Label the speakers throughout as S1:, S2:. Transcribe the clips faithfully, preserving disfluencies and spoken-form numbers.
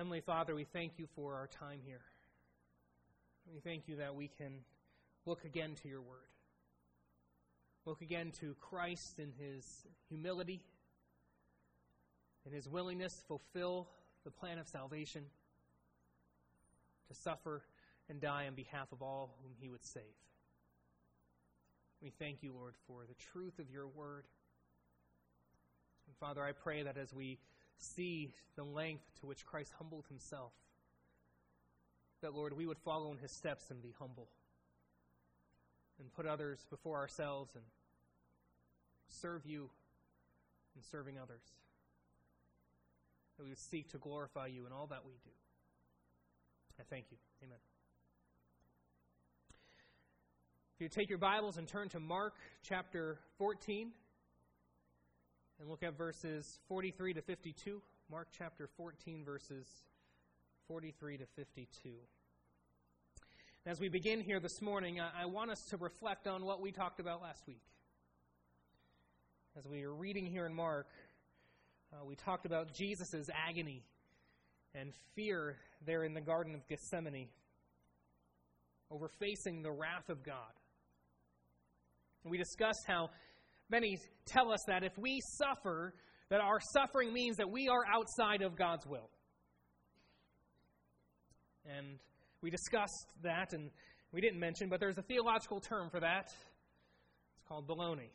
S1: Heavenly Father, we thank you for our time here. We thank you that we can look again to your word. Look again to Christ in his humility, in his willingness to fulfill the plan of salvation, to suffer and die on behalf of all whom he would save. We thank you, Lord, for the truth of your word. And Father, I pray that as we see the length to which Christ humbled himself, that, Lord, we would follow in his steps and be humble and put others before ourselves and serve you in serving others. That we would seek to glorify you in all that we do. I thank you. Amen. If you take your Bibles and turn to Mark chapter fourteen and look at verses forty-three to fifty-two. Mark chapter fourteen, verses forty-three to fifty-two. As we begin here this morning, I want us to reflect on what we talked about last week. As we are reading here in Mark, uh, we talked about Jesus' agony and fear there in the Garden of Gethsemane over facing the wrath of God. And we discussed how many tell us that if we suffer, that our suffering means that we are outside of God's will. And we discussed that, and we didn't mention, but there's a theological term for that. It's called baloney.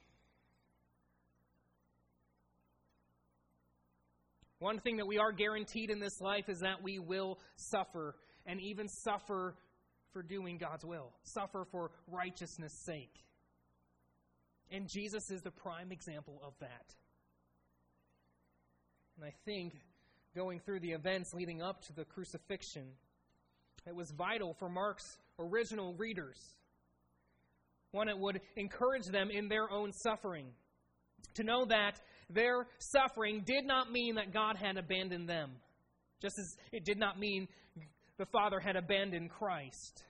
S1: One thing that we are guaranteed in this life is that we will suffer, and even suffer for doing God's will. Suffer for righteousness' sake. And Jesus is the prime example of that. And I think going through the events leading up to the crucifixion, it was vital for Mark's original readers. One, it would encourage them in their own suffering, to know that their suffering did not mean that God had abandoned them, just as it did not mean the Father had abandoned Christ.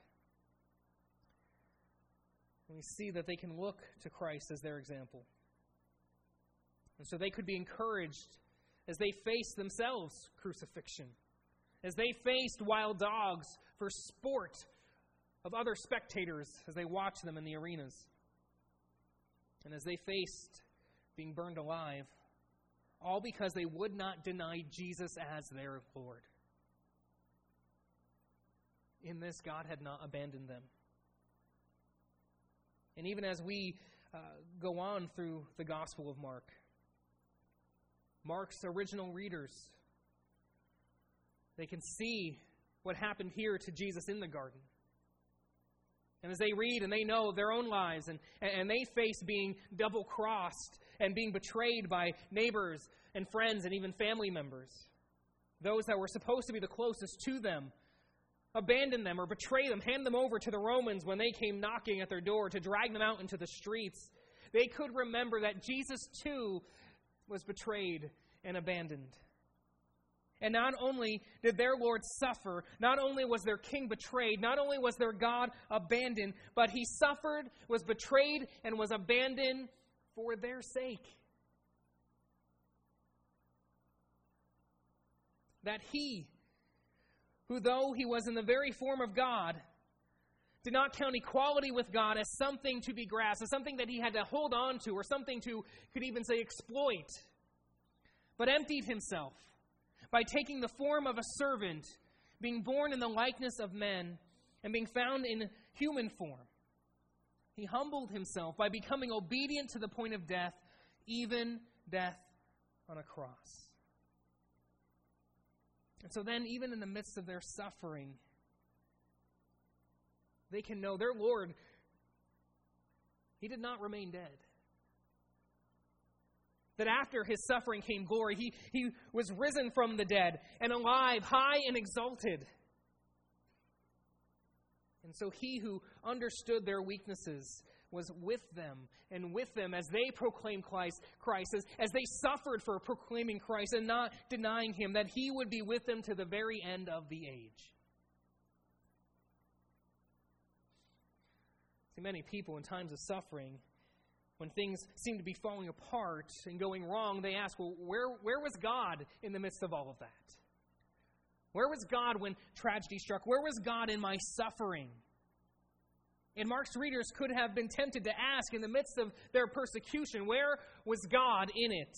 S1: And we see that they can look to Christ as their example. And so they could be encouraged as they faced themselves crucifixion, as they faced wild dogs for sport of other spectators as they watched them in the arenas, and as they faced being burned alive, all because they would not deny Jesus as their Lord. In this, God had not abandoned them. And even as we uh, go on through the Gospel of Mark, Mark's original readers, they can see what happened here to Jesus in the garden. And as they read and they know their own lives, and, and they face being double-crossed and being betrayed by neighbors and friends and even family members, those that were supposed to be the closest to them, abandon them or betray them, hand them over to the Romans when they came knocking at their door to drag them out into the streets, they could remember that Jesus too was betrayed and abandoned. And not only did their Lord suffer, not only was their king betrayed, not only was their God abandoned, but he suffered, was betrayed, and was abandoned for their sake. That he, who though he was in the very form of God, did not count equality with God as something to be grasped, as something that he had to hold on to, or something to, could even say, exploit, but emptied himself by taking the form of a servant, being born in the likeness of men, and being found in human form. He humbled himself by becoming obedient to the point of death, even death on a cross. And so then, even in the midst of their suffering, they can know their Lord, he did not remain dead. That after his suffering came glory. He, he was risen from the dead and alive, high and exalted. And so he who understood their weaknesses was with them and with them as they proclaimed Christ, Christ as, as they suffered for proclaiming Christ and not denying him, that he would be with them to the very end of the age. See, many people in times of suffering, when things seem to be falling apart and going wrong, they ask, well, where, where was God in the midst of all of that? Where was God when tragedy struck? Where was God in my suffering? And Mark's readers could have been tempted to ask in the midst of their persecution, where was God in it?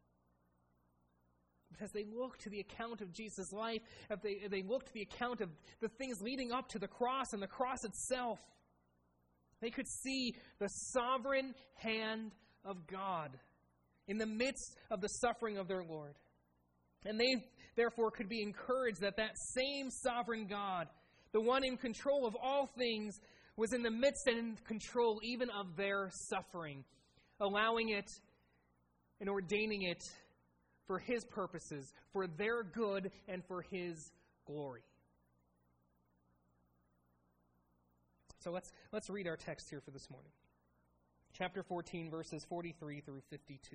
S1: But as they look to the account of Jesus' life, if they, if they look to the account of the things leading up to the cross and the cross itself, they could see the sovereign hand of God in the midst of the suffering of their Lord. And they, therefore, could be encouraged that that same sovereign God, the one in control of all things, was in the midst and in control even of their suffering, allowing it and ordaining it for His purposes, for their good and for His glory. So let's let's read our text here for this morning. Chapter fourteen, verses forty-three through fifty-two.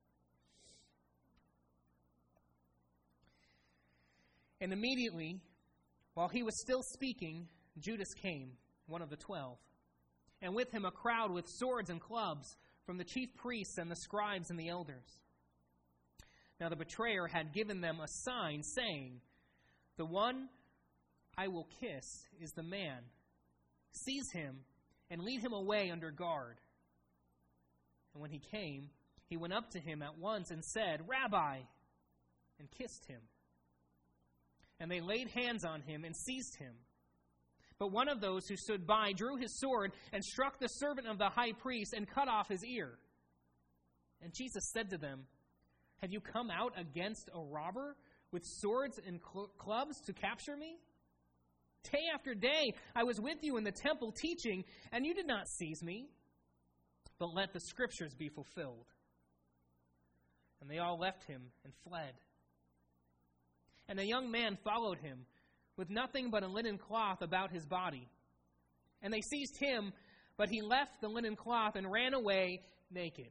S1: And immediately, while he was still speaking, Judas came, one of the twelve, and with him a crowd with swords and clubs from the chief priests and the scribes and the elders. Now the betrayer had given them a sign, saying, "The one I will kiss is the man. Seize him and lead him away under guard." And when he came, he went up to him at once and said, "Rabbi," and kissed him. And they laid hands on him and seized him. But one of those who stood by drew his sword and struck the servant of the high priest and cut off his ear. And Jesus said to them, "Have you come out against a robber with swords and cl- clubs to capture me? Day after day I was with you in the temple teaching, and you did not seize me. But let the scriptures be fulfilled." And they all left him and fled. And a young man followed him, with nothing but a linen cloth about his body. And they seized him, but he left the linen cloth and ran away naked.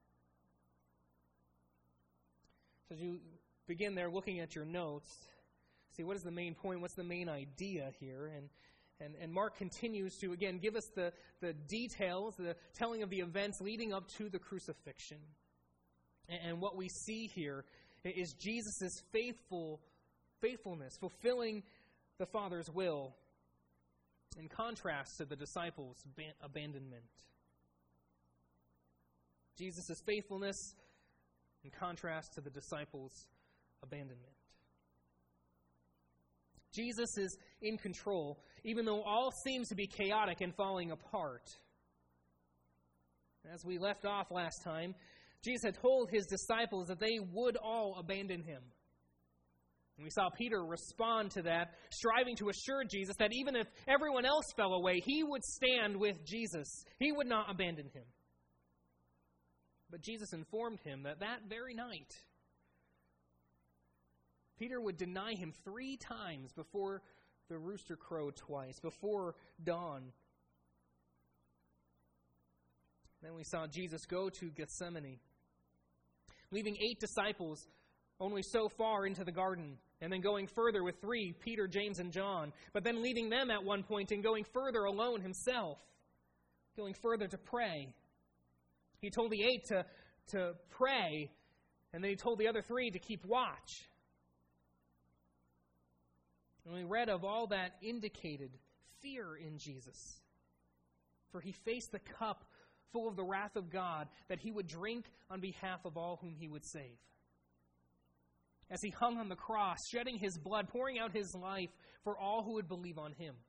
S1: So as you begin there looking at your notes, see, what is the main point? What's the main idea here? And and, and Mark continues to, again, give us the, the details, the telling of the events leading up to the crucifixion. And, and what we see here is Jesus' faithful faithfulness, fulfilling the Father's will, in contrast to the disciples' abandonment. Jesus' faithfulness in contrast to the disciples' abandonment. Jesus is in control, even though all seems to be chaotic and falling apart. As we left off last time, Jesus had told his disciples that they would all abandon him. And we saw Peter respond to that, striving to assure Jesus that even if everyone else fell away, he would stand with Jesus. He would not abandon him. But Jesus informed him that that very night, Peter would deny him three times before the rooster crowed twice, before dawn. Then we saw Jesus go to Gethsemane, leaving eight disciples only so far into the garden, and then going further with three, Peter, James, and John, but then leaving them at one point and going further alone himself, going further to pray. He told the eight to, to pray, and then he told the other three to keep watch. And we read of all that indicated fear in Jesus, for he faced the cup full of the wrath of God that he would drink on behalf of all whom he would save. As he hung on the cross, shedding his blood, pouring out his life for all who would believe on him.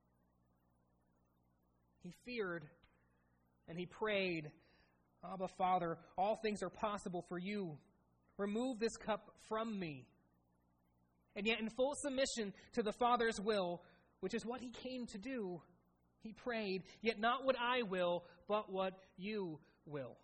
S1: He feared and he prayed, "Abba, Father, all things are possible for you. Remove this cup from me." And yet in full submission to the Father's will, which is what he came to do, he prayed, "Yet not what I will, but what you will."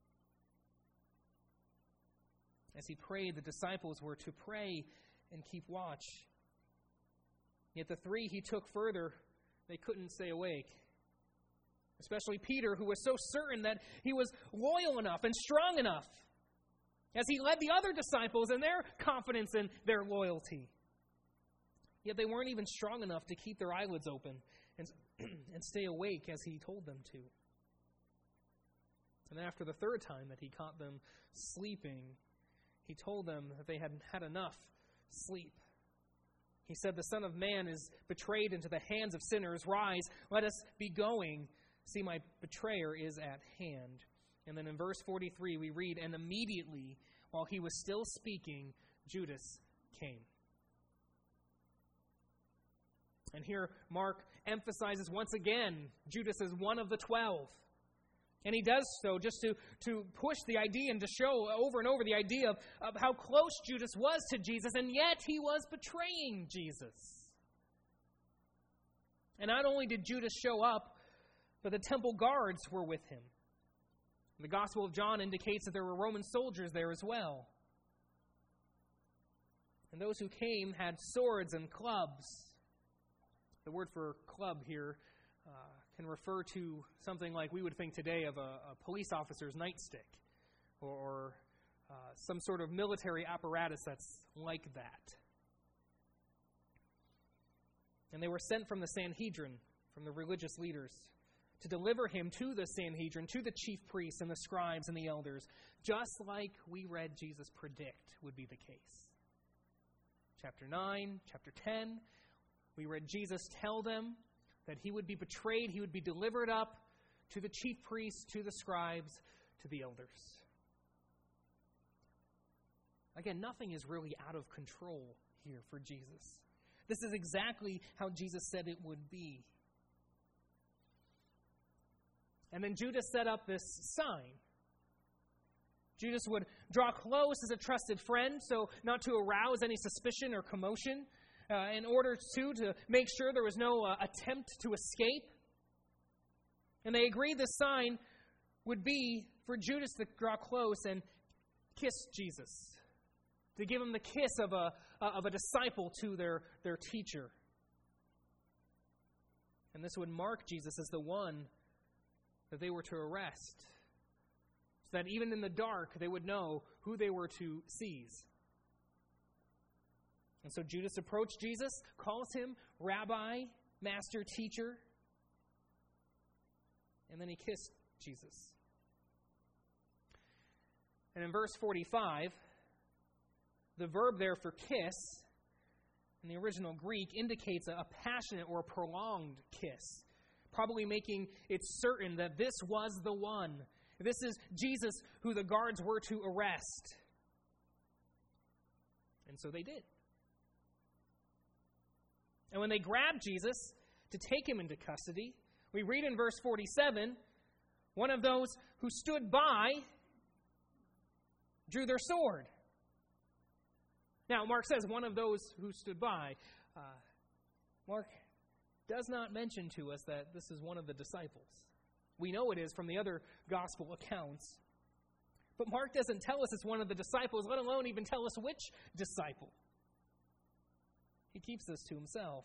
S1: As he prayed, the disciples were to pray and keep watch. Yet the three he took further, they couldn't stay awake. Especially Peter, who was so certain that he was loyal enough and strong enough, as he led the other disciples in their confidence and their loyalty. Yet they weren't even strong enough to keep their eyelids open and, and stay awake as he told them to. And after the third time that he caught them sleeping, he told them that they hadn't had enough sleep. He said, the Son of Man is betrayed into the hands of sinners. Rise, let us be going. See, my betrayer is at hand. And then in verse forty-three we read, and immediately, while he was still speaking, Judas came. And here Mark emphasizes once again, Judas is one of the twelve. And he does so just to, to push the idea and to show over and over the idea of, of how close Judas was to Jesus, and yet he was betraying Jesus. And not only did Judas show up, but the temple guards were with him. The Gospel of John indicates that there were Roman soldiers there as well. And those who came had swords and clubs. The word for club here uh, can refer to something like we would think today of a, a police officer's nightstick, or, or uh, some sort of military apparatus that's like that. And they were sent from the Sanhedrin, from the religious leaders, to deliver him to the Sanhedrin, to the chief priests and the scribes and the elders, just like we read Jesus predict would be the case. Chapter nine, chapter ten, we read Jesus tell them that he would be betrayed, he would be delivered up to the chief priests, to the scribes, to the elders. Again, nothing is really out of control here for Jesus. This is exactly how Jesus said it would be. And then Judas set up this sign. Judas would draw close as a trusted friend, so not to arouse any suspicion or commotion, uh, in order to, to make sure there was no uh, attempt to escape. And they agreed the sign would be for Judas to draw close and kiss Jesus, to give him the kiss of a, uh, of a disciple to their, their teacher. And this would mark Jesus as the one that they were to arrest, so that even in the dark they would know who they were to seize. And so Judas approached Jesus, calls him Rabbi, Master, Teacher, and then he kissed Jesus. And in verse forty-five, the verb there for kiss in the original Greek indicates a passionate or a prolonged kiss, probably making it certain that this was the one. This is Jesus who the guards were to arrest. And so they did. And when they grabbed Jesus to take him into custody, we read in verse forty-seven, one of those who stood by drew their sword. Now, Mark says one of those who stood by. Uh, Mark does not mention to us that this is one of the disciples. We know it is from the other gospel accounts. But Mark doesn't tell us it's one of the disciples, let alone even tell us which disciple. He keeps this to himself.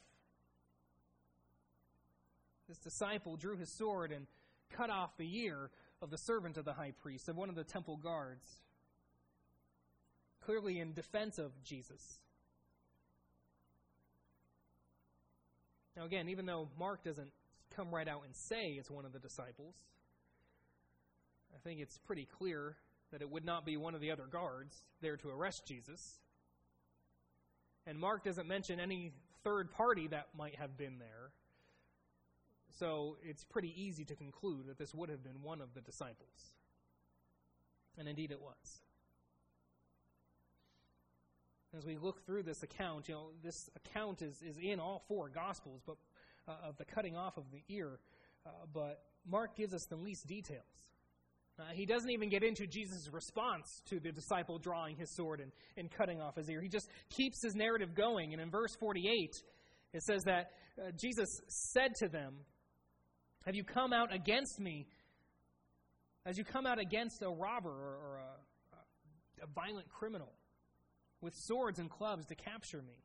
S1: This disciple drew his sword and cut off the ear of the servant of the high priest, of one of the temple guards, clearly in defense of Jesus. Now again, even though Mark doesn't come right out and say it's one of the disciples, I think it's pretty clear that it would not be one of the other guards there to arrest Jesus. And Mark doesn't mention any third party that might have been there. So it's pretty easy to conclude that this would have been one of the disciples. And indeed it was. As we look through this account, you know, this account is, is in all four Gospels, but uh, of the cutting off of the ear. Uh, but Mark gives us the least details. Uh, he doesn't even get into Jesus' response to the disciple drawing his sword and, and cutting off his ear. He just keeps his narrative going. And in verse forty-eight, it says that uh, Jesus said to them, "Have you come out against me as you come out against a robber or, or a, a violent criminal with swords and clubs to capture me?"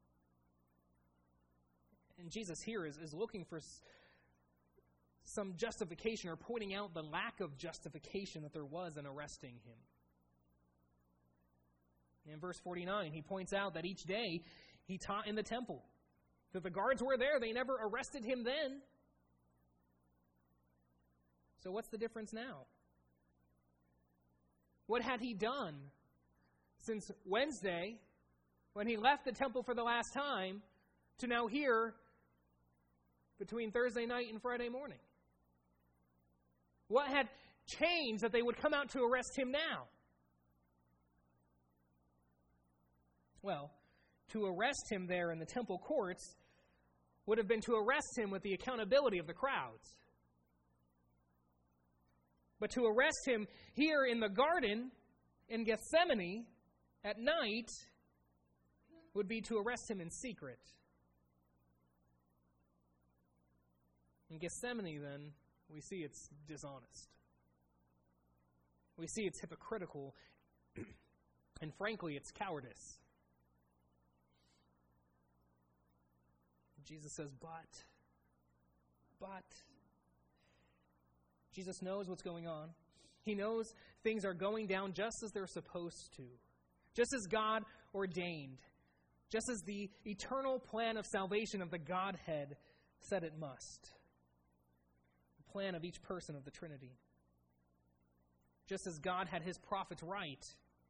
S1: And Jesus here is, is looking for some justification, or pointing out the lack of justification that there was in arresting him. In verse forty-nine, he points out that each day he taught in the temple. That the guards were there, they never arrested him then. So what's the difference now? What had he done since Wednesday when he left the temple for the last time to now here between Thursday night and Friday morning? What had changed that they would come out to arrest him now? Well, to arrest him there in the temple courts would have been to arrest him with the accountability of the crowds. But to arrest him here in the garden in Gethsemane at night would be to arrest him in secret. In Gethsemane, then, we see it's dishonest. We see it's hypocritical, and frankly, it's cowardice. Jesus says, but, but. Jesus knows what's going on. He knows things are going down just as they're supposed to, just as God ordained, just as the eternal plan of salvation of the Godhead said it must. The plan of each person of the Trinity. Just as God had his prophets right.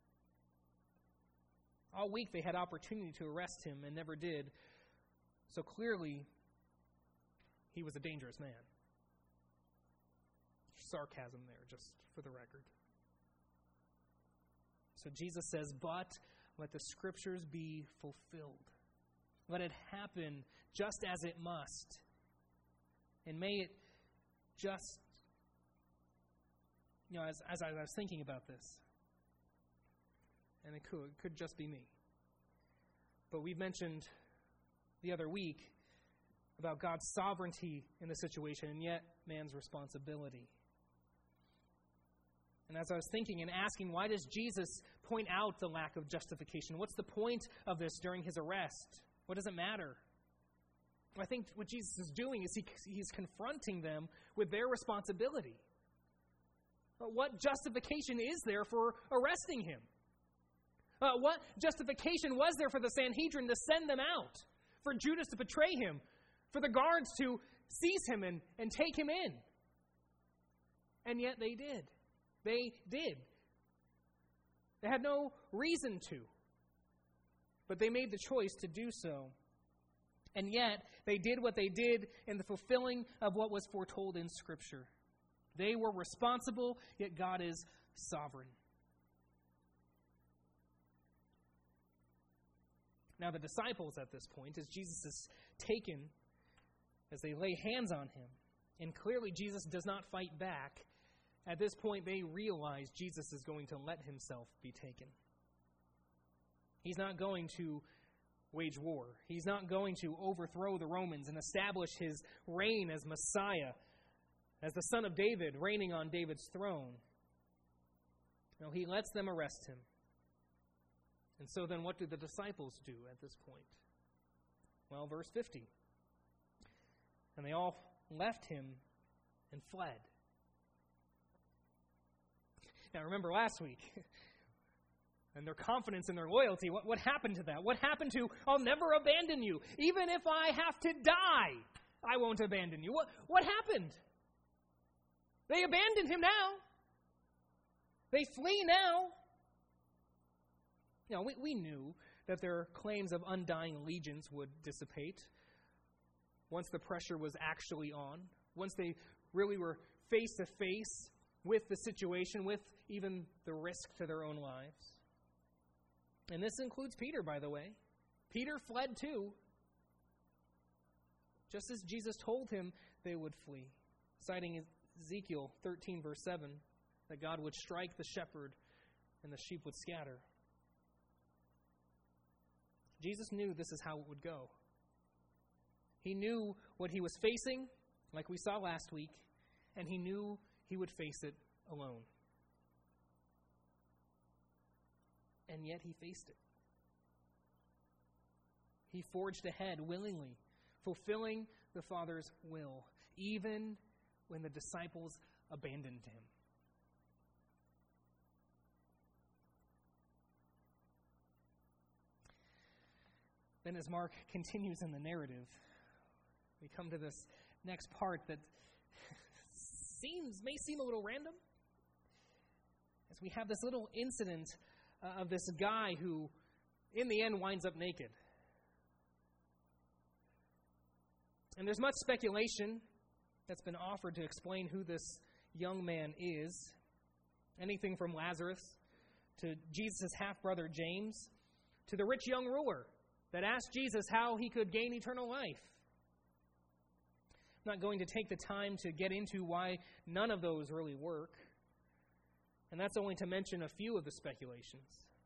S1: All week they had opportunity to arrest him and never did. So clearly, he was a dangerous man. Sarcasm there, just for the record. So Jesus says, but let the Scriptures be fulfilled. Let it happen just as it must. And may it just, you know, as, as I was thinking about this, and it could, it could just be me, but we've mentioned the other week about God's sovereignty in the situation and yet man's responsibility. And as I was thinking and asking, why does Jesus point out the lack of justification? What's the point of this during his arrest? What does it matter? I think what Jesus is doing is he, he's confronting them with their responsibility. But what justification is there for arresting him? Uh, what justification was there for the Sanhedrin to send them out? For Judas to betray him? For the guards to seize him and, and take him in? And yet they did. They did. They had no reason to. But they made the choice to do so. And yet, they did what they did in the fulfilling of what was foretold in Scripture. They were responsible, yet God is sovereign. Now, the disciples at this point, as Jesus is taken, as they lay hands on him, and clearly Jesus does not fight back, at this point they realize Jesus is going to let himself be taken. He's not going to wage war. He's not going to overthrow the Romans and establish his reign as Messiah, as the Son of David, reigning on David's throne. No, he lets them arrest him. And so then what do the disciples do at this point? Well, verse fifty. And they all left him and fled. Now remember last week, and their confidence and their loyalty, what, what happened to that? What happened to, I'll never abandon you. Even if I have to die, I won't abandon you. What, what happened? They abandoned him now. They flee now. You know, we, we knew that their claims of undying allegiance would dissipate once the pressure was actually on, once they really were face to face with the situation, with even the risk to their own lives. And this includes Peter, by the way. Peter fled too, just as Jesus told him they would flee, citing Ezekiel thirteen, verse seven, that God would strike the shepherd and the sheep would scatter. Jesus knew this is how it would go. He knew what he was facing, like we saw last week, and he knew he would face it alone. And yet he faced it. He forged ahead willingly, fulfilling the Father's will, even when the disciples abandoned him. Then as Mark continues in the narrative, we come to this next part that seems may seem a little random. As we have this little incident uh, of this guy who in the end winds up naked. And there's much speculation that's been offered to explain who this young man is. Anything from Lazarus to Jesus' half-brother James to the rich young ruler that asked Jesus how he could gain eternal life. I'm not going to take the time to get into why none of those really work. And that's only to mention a few of the speculations.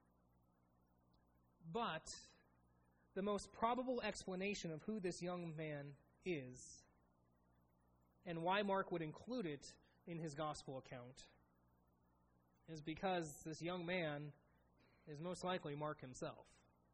S1: But the most probable explanation of who this young man is and why Mark would include it in his gospel account is because this young man is most likely Mark himself.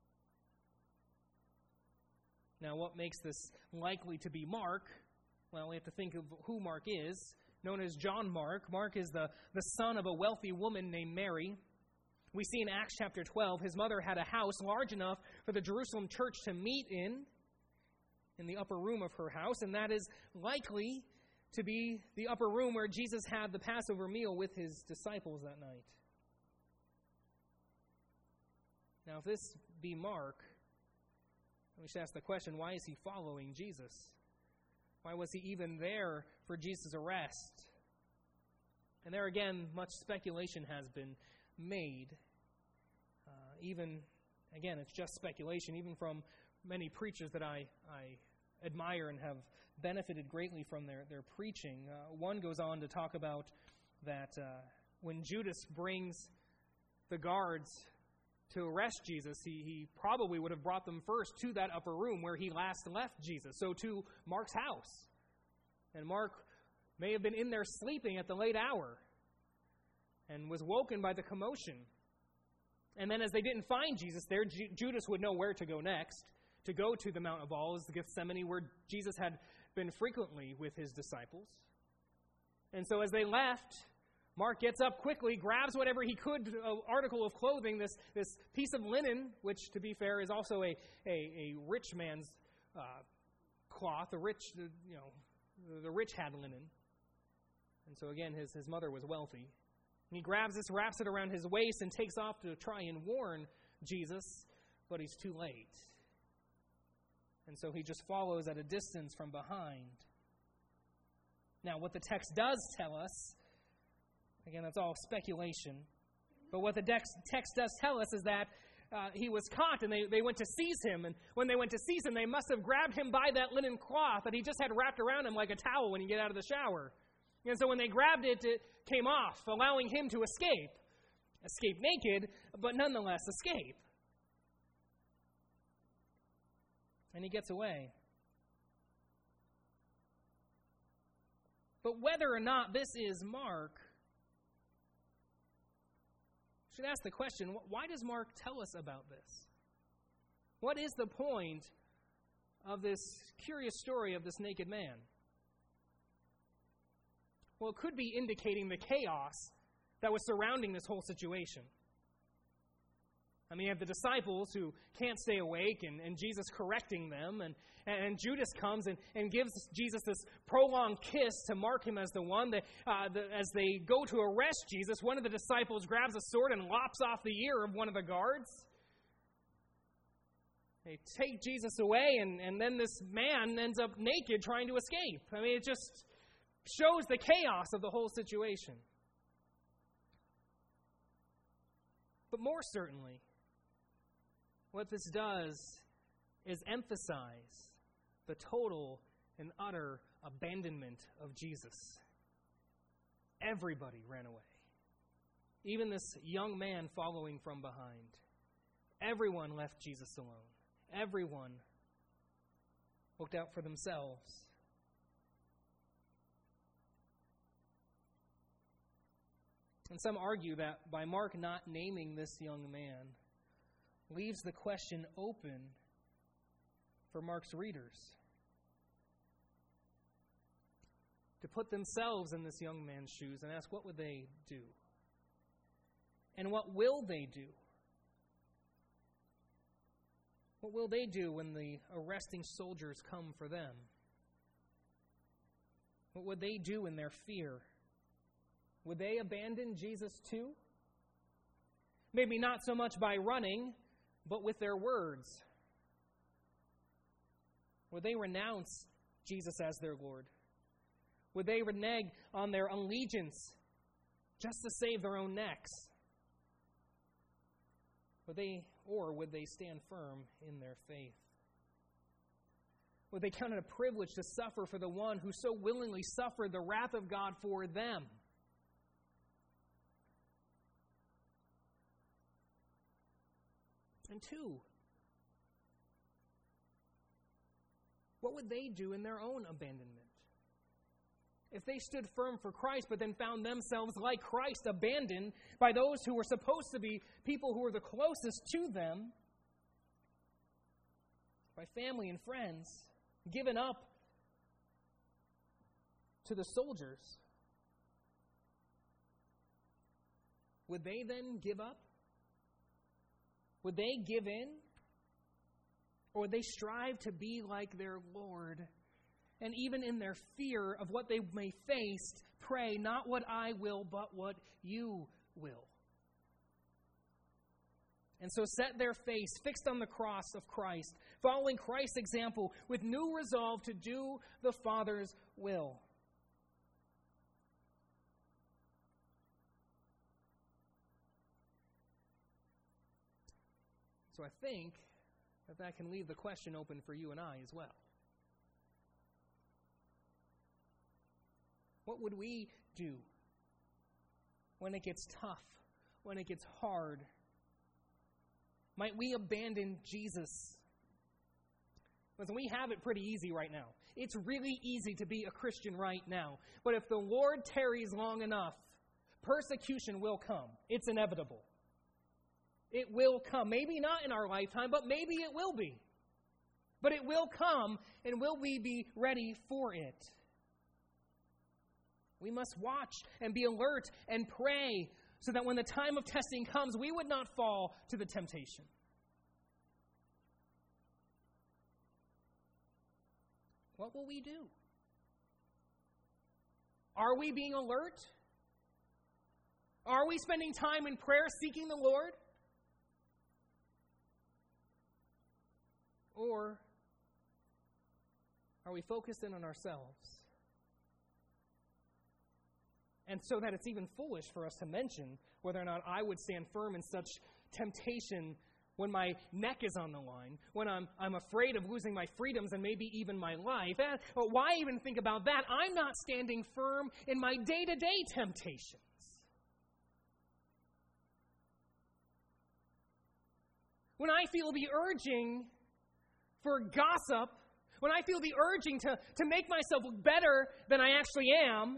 S1: Now, what makes this likely to be Mark? Well, we have to think of who Mark is. Known as John Mark, Mark is the, the son of a wealthy woman named Mary. We see in Acts chapter twelve, his mother had a house large enough for the Jerusalem church to meet in, in the upper room of her house, and that is likely to be the upper room where Jesus had the Passover meal with his disciples that night. Now, if this be Mark, we should ask the question, why is he following Jesus? Why was he even there for Jesus' arrest? And there again, much speculation has been made. Uh, even, again, it's just speculation, even from many preachers that I, I admire and have benefited greatly from their, their preaching. Uh, one goes on to talk about that uh, when Judas brings the guards to arrest Jesus, he, he probably would have brought them first to that upper room where he last left Jesus, so to Mark's house. And Mark may have been in there sleeping at the late hour and was woken by the commotion. And then as they didn't find Jesus there, Ju- Judas would know where to go next, to go to the Mount of Olives, the Gethsemane, where Jesus had been frequently with his disciples. And so as they left, Mark gets up quickly, grabs whatever he could, an article of clothing, this, this piece of linen, which, to be fair, is also a, a, a rich man's uh, cloth. A rich, you know, the rich had linen. And so again, his, his mother was wealthy. And he grabs this, wraps it around his waist, and takes off to try and warn Jesus, but he's too late. And so he just follows at a distance from behind. Now, what the text does tell us, again, that's all speculation, but what the text does tell us is that uh, he was caught and they, they went to seize him. And when they went to seize him, they must have grabbed him by that linen cloth that he just had wrapped around him like a towel when you get out of the shower. And so when they grabbed it, it came off, allowing him to escape. Escape naked, but nonetheless escape. And he gets away. But whether or not this is Mark, we should ask the question, why does Mark tell us about this? What is the point of this curious story of this naked man? Well, it could be indicating the chaos that was surrounding this whole situation. I mean, you have the disciples who can't stay awake, and, and Jesus correcting them, and, and Judas comes and, and gives Jesus this prolonged kiss to mark him as the one. That, uh, the, as they go to arrest Jesus, one of the disciples grabs a sword and lops off the ear of one of the guards. They take Jesus away, and, and then this man ends up naked trying to escape. I mean, it just shows the chaos of the whole situation. But more certainly, what this does is emphasize the total and utter abandonment of Jesus. Everybody ran away. Even this young man following from behind. Everyone left Jesus alone. Everyone looked out for themselves. And some argue that by Mark not naming this young man, leaves the question open for Mark's readers to put themselves in this young man's shoes and ask, what would they do? And what will they do? What will they do when the arresting soldiers come for them? What would they do in their fear? Would they abandon Jesus too? Maybe not so much by running, but with their words? Would they renounce Jesus as their Lord? Would they renege on their allegiance just to save their own necks? Would they, or would they stand firm in their faith? Would they count it a privilege to suffer for the one who so willingly suffered the wrath of God for them? And two, what would they do in their own abandonment? If they stood firm for Christ, but then found themselves like Christ abandoned by those who were supposed to be people who were the closest to them, by family and friends, given up to the soldiers, would they then give up? Would they give in? Or would they strive to be like their Lord? And even in their fear of what they may face, pray, not what I will, but what you will. And so set their face fixed on the cross of Christ, following Christ's example with new resolve to do the Father's will. So I think that that can leave the question open for you and I as well. What would we do when it gets tough, when it gets hard? Might we abandon Jesus? Listen, we have it pretty easy right now. It's really easy to be a Christian right now. But if the Lord tarries long enough, persecution will come. It's inevitable. It will come. Maybe not in our lifetime, but maybe it will be. But it will come, and will we be ready for it? We must watch and be alert and pray so that when the time of testing comes, we would not fall to the temptation. What will we do? Are we being alert? Are we spending time in prayer seeking the Lord? Or are we focused in on ourselves? And so that it's even foolish for us to mention whether or not I would stand firm in such temptation when my neck is on the line, when I'm, I'm afraid of losing my freedoms and maybe even my life. Eh, why even think about that? I'm not standing firm in my day-to-day temptations. When I feel the urging for gossip, when I feel the urging to, to make myself look better than I actually am,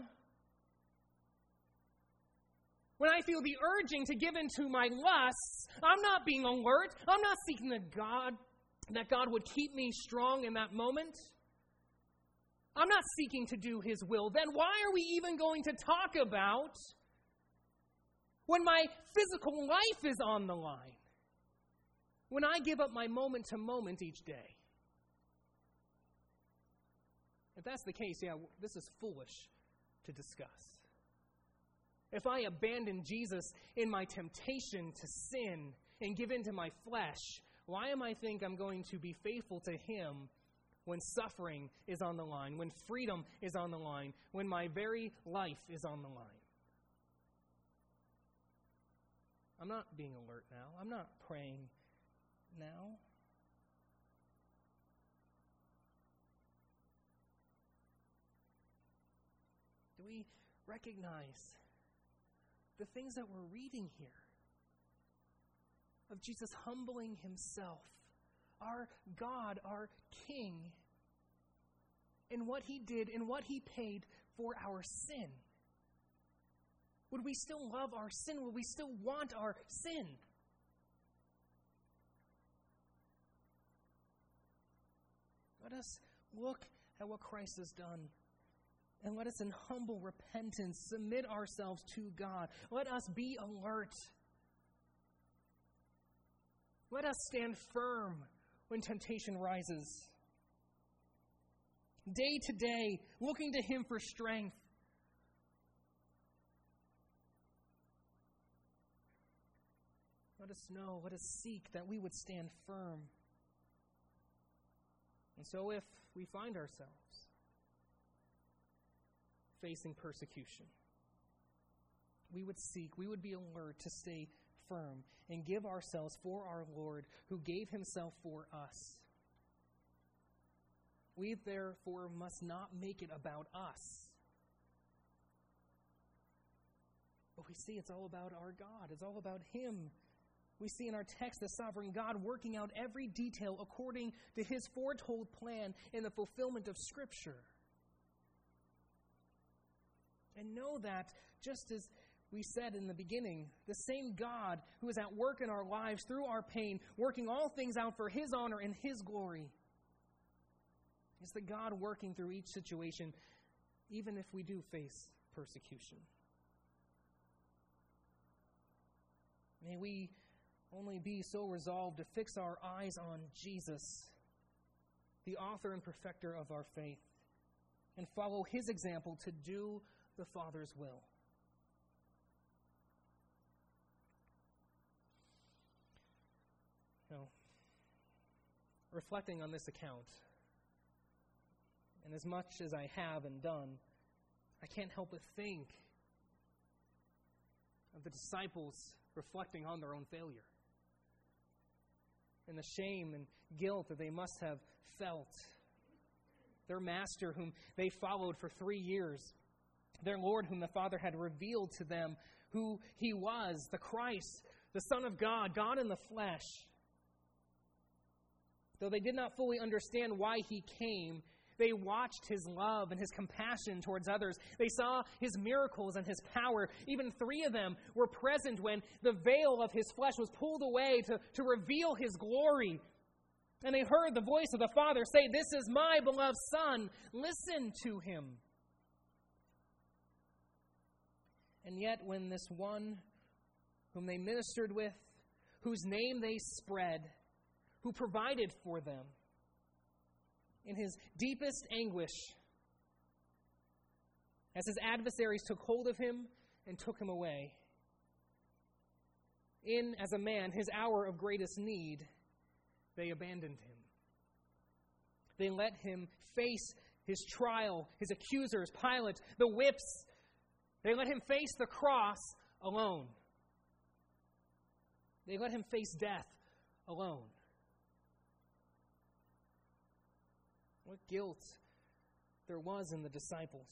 S1: when I feel the urging to give in to my lusts, I'm not being alert. I'm not seeking that God, that God would keep me strong in that moment. I'm not seeking to do His will. Then why are we even going to talk about when my physical life is on the line? When I give up my moment to moment each day? If that's the case, yeah, this is foolish to discuss. If I abandon Jesus in my temptation to sin and give in to my flesh, why am I think I'm going to be faithful to Him when suffering is on the line, when freedom is on the line, when my very life is on the line? I'm not being alert now. I'm not praying now. Do we recognize the things that we're reading here of Jesus humbling Himself, our God, our King, in what He did, in what He paid for our sin? Would we still love our sin? Would we still want our sin? Let us look at what Christ has done. And let us in humble repentance submit ourselves to God. Let us be alert. Let us stand firm when temptation rises. Day to day, looking to Him for strength. Let us know, let us seek that we would stand firm. And so if we find ourselves facing persecution, we would seek, we would be alert to stay firm and give ourselves for our Lord who gave himself for us. We therefore must not make it about us. But we see it's all about our God. It's all about him. We see in our text the sovereign God working out every detail according to his foretold plan in the fulfillment of Scripture. And know that, just as we said in the beginning, the same God who is at work in our lives through our pain, working all things out for his honor and his glory, is the God working through each situation, even if we do face persecution. May we only be so resolved to fix our eyes on Jesus, the author and perfecter of our faith, and follow his example to do the Father's will. Now, reflecting on this account, and as much as I have and done, I can't help but think of the disciples reflecting on their own failure and the shame and guilt that they must have felt. Their master, whom they followed for three years, their Lord, whom the Father had revealed to them who he was, the Christ, the Son of God, God in the flesh. Though they did not fully understand why he came, they watched his love and his compassion towards others. They saw his miracles and his power. Even three of them were present when the veil of his flesh was pulled away to, to reveal his glory. And they heard the voice of the Father say, "This is my beloved Son. Listen to him." And yet when this one whom they ministered with, whose name they spread, who provided for them, in his deepest anguish, as his adversaries took hold of him and took him away, in, as a man, his hour of greatest need, they abandoned him. They let him face his trial, his accusers, Pilate, the whips. They let him face the cross alone. They let him face death alone. What guilt there was in the disciples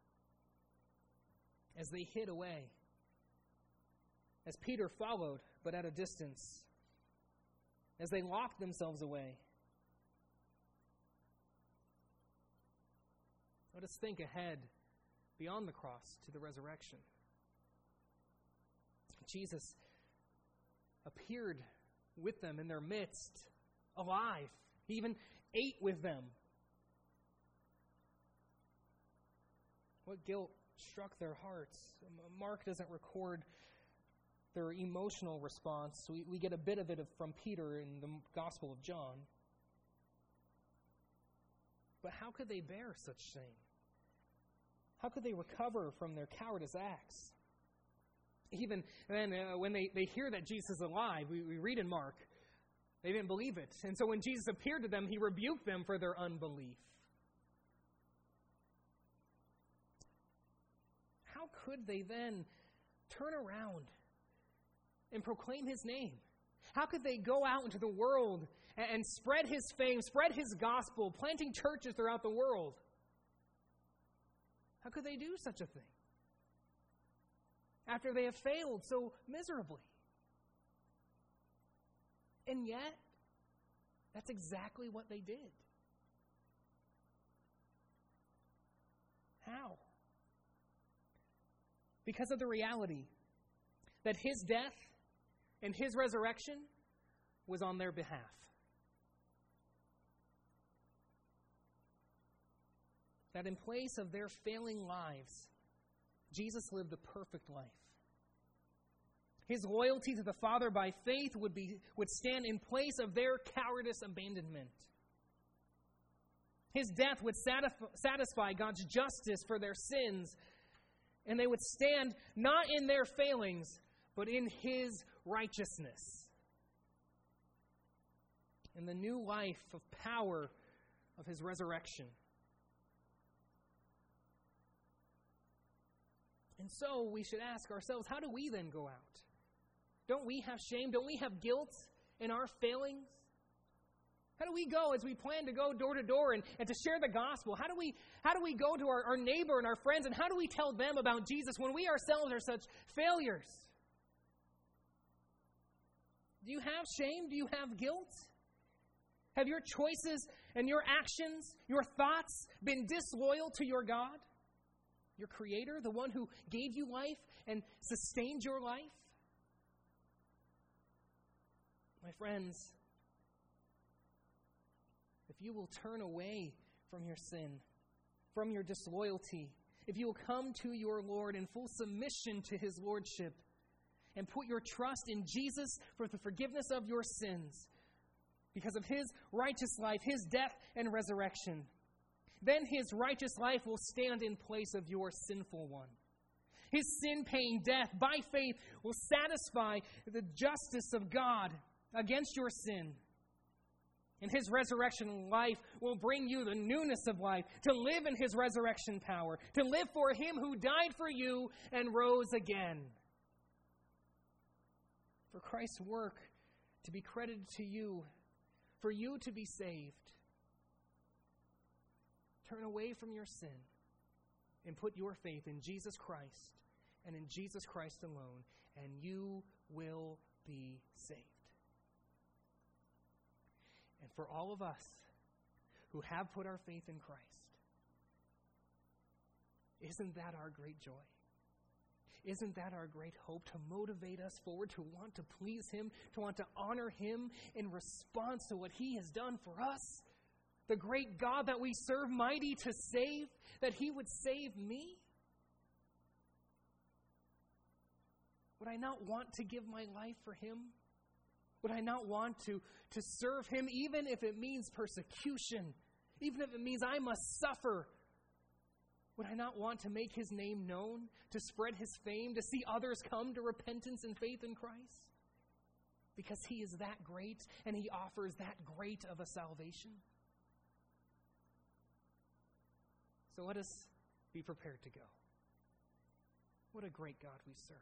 S1: as they hid away, as Peter followed, but at a distance, as they locked themselves away. Let us think ahead beyond the cross to the resurrection. Jesus appeared with them in their midst, alive. He even ate with them. What guilt struck their hearts? Mark doesn't record their emotional response. We, we get a bit of it from Peter in the Gospel of John. But how could they bear such shame? How could they recover from their cowardice acts? Even then, uh, when they, they hear that Jesus is alive, we, we read in Mark, they didn't believe it. And so when Jesus appeared to them, he rebuked them for their unbelief. How could they then turn around and proclaim his name? How could they go out into the world and, and spread his fame, spread his gospel, planting churches throughout the world? How could they do such a thing after they have failed so miserably? And yet, that's exactly what they did. How? Because of the reality that his death and his resurrection was on their behalf. That in place of their failing lives, Jesus lived the perfect life. His loyalty to the Father by faith would be would stand in place of their cowardice abandonment. His death would satisfy God's justice for their sins, and they would stand not in their failings, but in his righteousness and the new life of power of his resurrection. And so we should ask ourselves, how do we then go out? Don't we have shame? Don't we have guilt in our failings? How do we go as we plan to go door to door and, and to share the gospel? How do we how do we go to our, our neighbor and our friends, and how do we tell them about Jesus when we ourselves are such failures? Do you have shame? Do you have guilt? Have your choices and your actions, your thoughts, been disloyal to your God? Your Creator, the one who gave you life and sustained your life? My friends, if you will turn away from your sin, from your disloyalty, if you will come to your Lord in full submission to his lordship and put your trust in Jesus for the forgiveness of your sins because of his righteous life, his death and resurrection, then his righteous life will stand in place of your sinful one. His sin-paying death by faith will satisfy the justice of God against your sin. And his resurrection life will bring you the newness of life, to live in his resurrection power, to live for him who died for you and rose again. For Christ's work to be credited to you, for you to be saved. Turn away from your sin and put your faith in Jesus Christ and in Jesus Christ alone, and you will be saved. And for all of us who have put our faith in Christ, isn't that our great joy? Isn't that our great hope to motivate us forward, to want to please him, to want to honor him in response to what he has done for us? The great God that we serve, mighty to save, that he would save me? Would I not want to give my life for him? Would I not want to, to serve him, even if it means persecution, even if it means I must suffer? Would I not want to make his name known, to spread his fame, to see others come to repentance and faith in Christ? Because he is that great, and he offers that great of a salvation. So let us be prepared to go. What a great God we serve.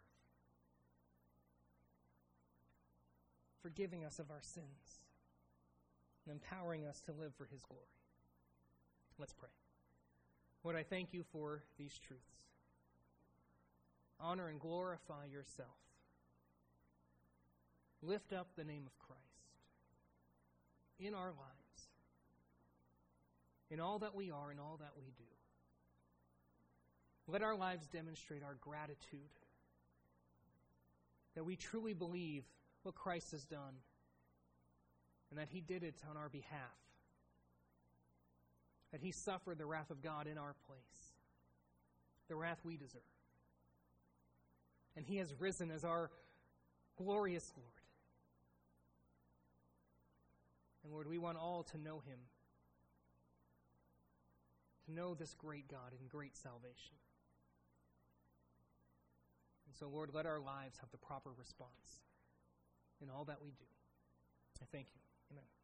S1: Forgiving us of our sins and empowering us to live for his glory. Let's pray. Lord, I thank you for these truths. Honor and glorify yourself. Lift up the name of Christ in our lives, in all that we are and all that we do. Let our lives demonstrate our gratitude, that we truly believe what Christ has done, and that he did it on our behalf, that he suffered the wrath of God in our place, the wrath we deserve. And he has risen as our glorious Lord. And Lord, we want all to know him, to know this great God and great salvation. And so, Lord, let our lives have the proper response in all that we do. I thank you. Amen.